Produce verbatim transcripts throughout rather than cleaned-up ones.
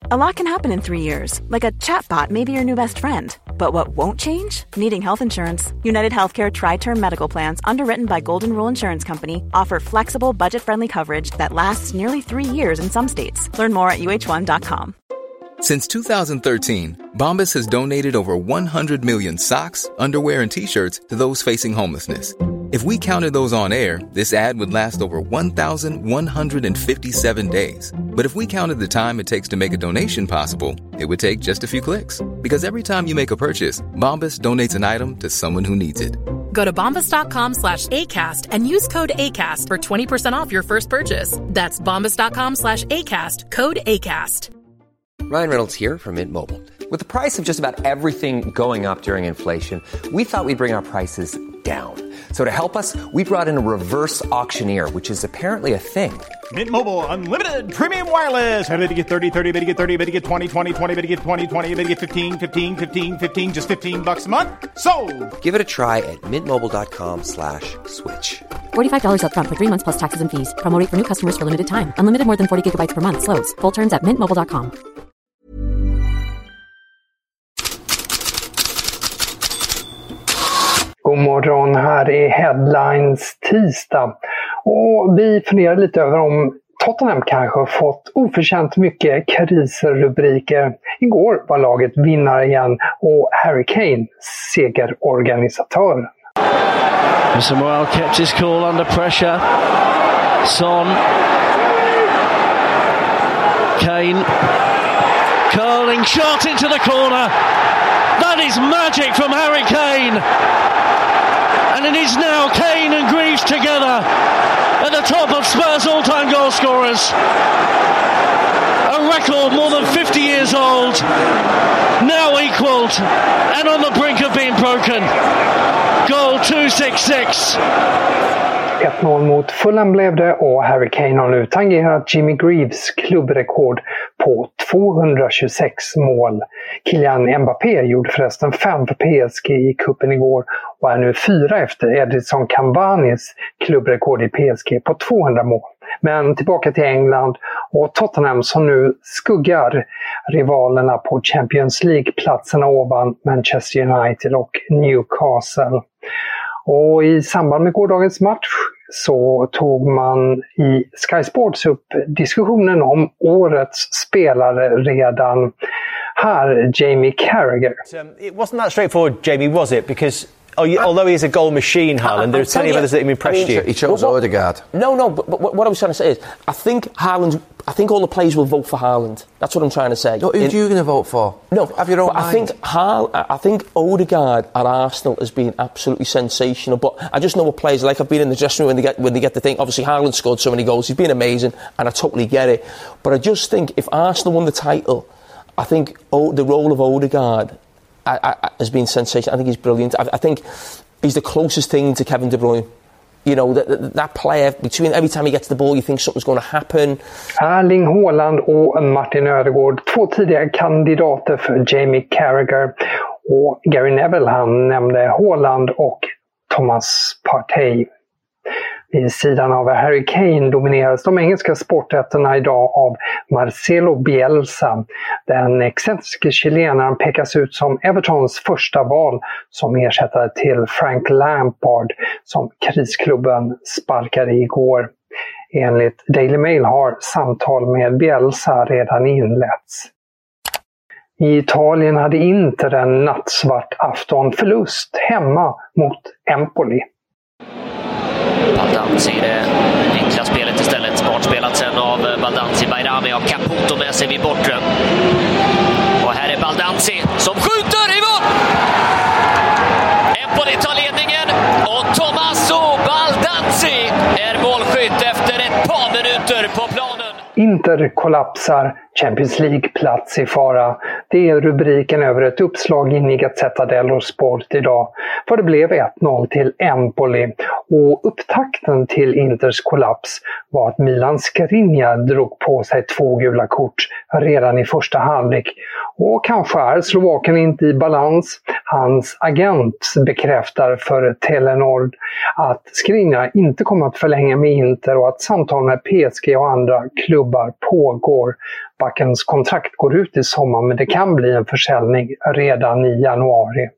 A lot can happen in three years, like a chatbot may be your new best friend. But what won't change? Needing health insurance. United Healthcare Tri-Term Medical Plans, underwritten by Golden Rule Insurance Company, offer flexible, budget-friendly coverage that lasts nearly three years in some states. Learn more at U H one dot com. Since two thousand thirteen, Bombas has donated over one hundred million socks, underwear, and T-shirts to those facing homelessness. If we counted those on air, this ad would last over one thousand one hundred fifty-seven days. But if we counted the time it takes to make a donation possible, it would take just a few clicks. Because every time you make a purchase, Bombas donates an item to someone who needs it. Go to bombas.com slash ACAST and use code ACAST for twenty percent off your first purchase. That's bombas.com slash ACAST, code ACAST. Ryan Reynolds here from Mint Mobile. With the price of just about everything going up during inflation, we thought we'd bring our prices down. So to help us, we brought in a reverse auctioneer, which is apparently a thing. Mint Mobile Unlimited Premium Wireless. How to get thirty, thirty, how to get thirty, how to get twenty, twenty, twenty, how to get twenty, twenty, how to get fifteen, fifteen, fifteen, fifteen, just fifteen bucks a month? Sold! Give it a try at mintmobile.com slash switch. forty-five dollars up front for three months plus taxes and fees. Promo rate for new customers for limited time. Unlimited more than forty gigabytes per month. Slows full terms at mint mobile dot com. God morgon, här är Headlines tisdag. Och vi funderar lite över om Tottenham kanske har fått oförtjänt mycket kriserrubriker. Igår var laget vinnare igen och Harry Kane segerorganisatören. Samuel kept his cool under pressure. Son. Kane. Curling shot into the corner. That is magic from Harry Kane. And it is now Kane and Greaves together at the top of Spurs all-time goal scorers. A record more than fifty years old, now equalled and on the brink of being broken. Goal two sixty-six. ett noll mot Fulham blev det och Harry Kane har nu tangerat Jimmy Greaves klubbrekord på tvåhundratjugosex mål. Kylian Mbappé gjorde förresten fem för P S G i kuppen igår och är nu fyra efter Edinson Cavanis klubbrekord i P S G på tvåhundra mål. Men tillbaka till England och Tottenham som nu skuggar rivalerna på Champions League-platserna ovan Manchester United och Newcastle. Och i samband med gårdagens match så tog man i Sky Sports upp diskussionen om årets spelare redan. Här, Jamie Carragher. Um, it wasn't that straightforward, Jamie, was it? Because oh, you, although he's a goal machine, Haaland, there's plenty of others that have impressed I mean, you. He chose well, Odegaard. No, no, but, but what I was trying to say is, I think Haaland, I think all the players will vote for Haaland. That's what I'm trying to say. No, who are you going to vote for? No, have your own but mind. I think Haal, I think Odegaard at Arsenal has been absolutely sensational. But I just know what players like. I've been in the dressing room when they get when they get the thing. Obviously, Haaland scored so many goals. He's been amazing, and I totally get it. But I just think if Arsenal won the title, I think oh, the role of Odegaard I, I, has been sensational. I think he's brilliant. I, I think he's the closest thing to Kevin De Bruyne. You know, that, that, that player, between every time he gets the ball you think something's going to happen. Erling Haaland och Martin Ödegaard, två tidigare kandidater för Jamie Carragher. Och Gary Neville, han nämnde Haaland och Thomas Partey. Vid sidan av Harry Kane domineras de engelska sportätterna idag av Marcelo Bielsa. Den excentriske chilenaren pekas ut som Evertons första val som ersättare till Frank Lampard som krisklubben sparkade igår. Enligt Daily Mail har samtal med Bielsa redan inletts. I Italien hade Inter en nattsvart aftonförlust hemma mot Empoli. Baldanzi, det enkla spelet istället. Smart spelat sen av Baldanzi. Bayrami har Caputo med sig vid bortre. Och här är Baldanzi som skjuter i mål! Empoli tar ledningen och Tommaso Baldanzi är målskytt efter ett par minuter på planen. Inter kollapsar, Champions League-plats i fara. Det är rubriken över ett uppslag i Gazzetta dello Sport idag. För det blev ett noll till Empoli. Och upptakten till Inters kollaps var att Milan Skriniar drog på sig två gula kort redan i första halvlek. Och kanske är Slovaken inte i balans. Hans agent bekräftar för Telenor att Skriniar inte kommer att förlänga med Inter och att samtal med P S G och andra klubbar pågår. Backens kontrakt går ut i sommar, men det kan bli en försäljning redan i januari.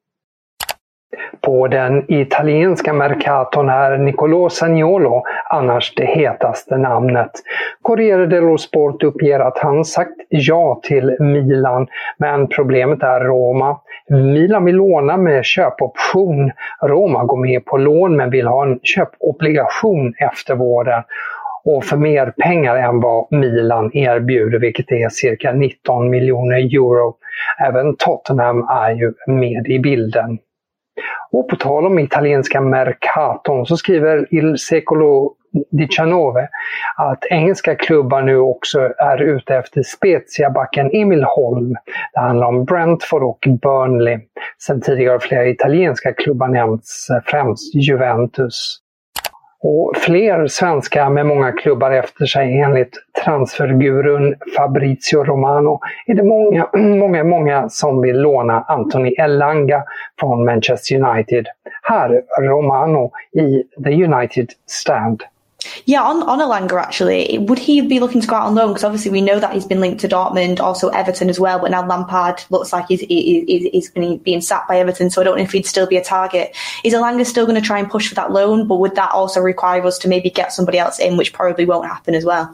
På den italienska mercaton är Niccolò Zaniolo annars det hetaste namnet. Corriere dello Sport uppger att han sagt ja till Milan, men problemet är Roma. Milan vill låna med köpoption. Roma går med på lån men vill ha en köpobligation efter våren. Och för mer pengar än vad Milan erbjuder, vilket är cirka nitton miljoner euro. Även Tottenham är ju med i bilden. Och på tal om italienska mercaton så skriver Il Secolo diciannove att engelska klubbar nu också är ute efter Spezia-backen Emil Holm. Det handlar om Brentford och Burnley. Sen tidigare har flera italienska klubbar nämnts, främst Juventus. Och fler svenskar med många klubbar efter sig enligt transfergurun Fabrizio Romano är det många, många, många som vill låna Anthony Elanga från Manchester United. Här Romano i The United Stand. Yeah, on, on Elanga actually, would he be looking to go out on loan? Because obviously we know that he's been linked to Dortmund, also Everton as well, but now Lampard looks like he's, he's, he's been being sacked by Everton, so I don't know if he'd still be a target. Is Elanga still going to try and push for that loan, but would that also require us to maybe get somebody else in, which probably won't happen as well?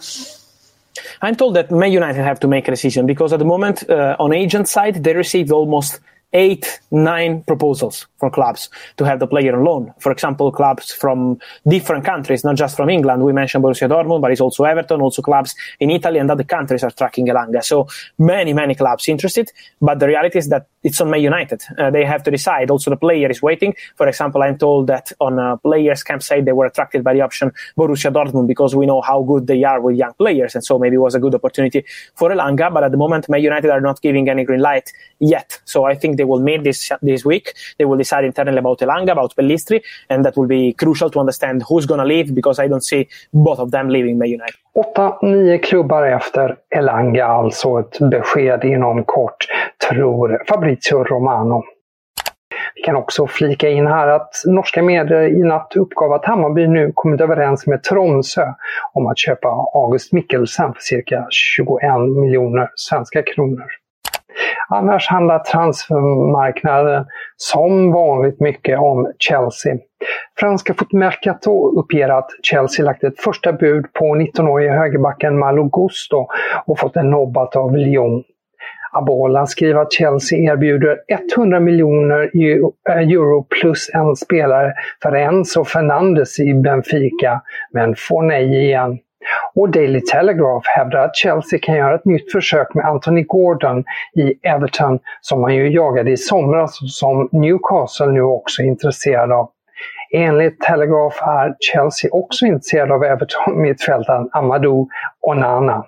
I'm told that Man United have to make a decision, because at the moment, uh, on agent side, they received almost eight, nine proposals from clubs to have the player on loan. For example, clubs from different countries, not just from England. We mentioned Borussia Dortmund, but it's also Everton, also clubs in Italy and other countries are tracking Elanga. So many, many clubs interested. But the reality is that it's on Man United. Uh, they have to decide. Also, the player is waiting. For example, I'm told that on a players' campsite, they were attracted by the option Borussia Dortmund because we know how good they are with young players. And so maybe it was a good opportunity for Elanga. But at the moment, Man United are not giving any green light yet. So I think they will meet this this week. They will decide internally about Elanga, about Pellistri, and that will be crucial to understand who's going to leave, because I don't see both of them leaving Man United. Åtta, nio klubbar efter Elanga, alltså ett besked inom kort, tror Fabrizio Romano. Vi kan också flika in här att norska medier i natt uppgav att Hammarby nu kommit överens med Tromsö om att köpa August Mikkelsen för cirka tjugoen miljoner svenska kronor. Annars handlar transfermarknaden som vanligt mycket om Chelsea. Franska Footmercato uppger att Chelsea lagt ett första bud på nittonårige högerbacken Malo Gusto och fått en nobbat av Lyon. Abola skriver att Chelsea erbjuder hundra miljoner euro plus en spelare för Enzo Fernandes i Benfica, men får nej igen. Och Daily Telegraph hävdar att Chelsea kan göra ett nytt försök med Anthony Gordon i Everton, som man ju jagade i somras och som Newcastle nu också är intresserad av. Enligt Telegraph är Chelsea också intresserad av Everton-mittfältaren Amadou Onana.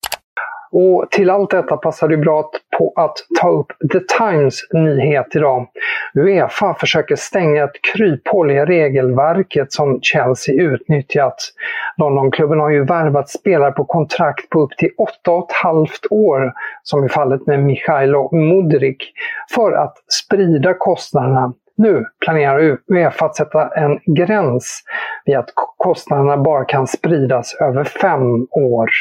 Och till allt detta passar det bra på att ta upp The Times nyhet idag. UEFA försöker stänga ett kryphål i regelverket som Chelsea utnyttjat. Londonklubben har ju värvat spelare på kontrakt på upp till åtta och ett halvt år, som i fallet med Michailo Mudryk, för att sprida kostnaderna. Nu planerar UEFA att sätta en gräns vid att kostnaderna bara kan spridas över fem år.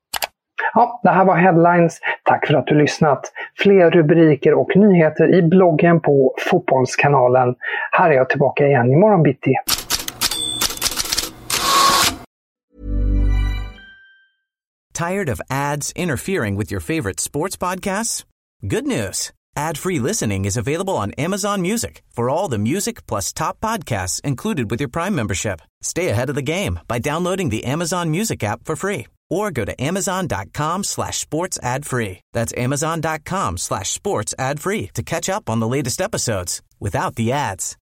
Ja, det här var Headlines. Tack för att du lyssnat. Fler rubriker och nyheter i bloggen på Fotbollskanalen. Här är jag tillbaka igen imorgon bitti. Tired of ads interfering with your favorite sports podcasts? Good news. Ad-free listening is available on Amazon Music for all the music plus top podcasts included with your Prime membership. Stay ahead of the game by downloading the Amazon Music app for free or go to amazon.com slash sports ad free. That's amazon.com slash sports ad free to catch up on the latest episodes without the ads.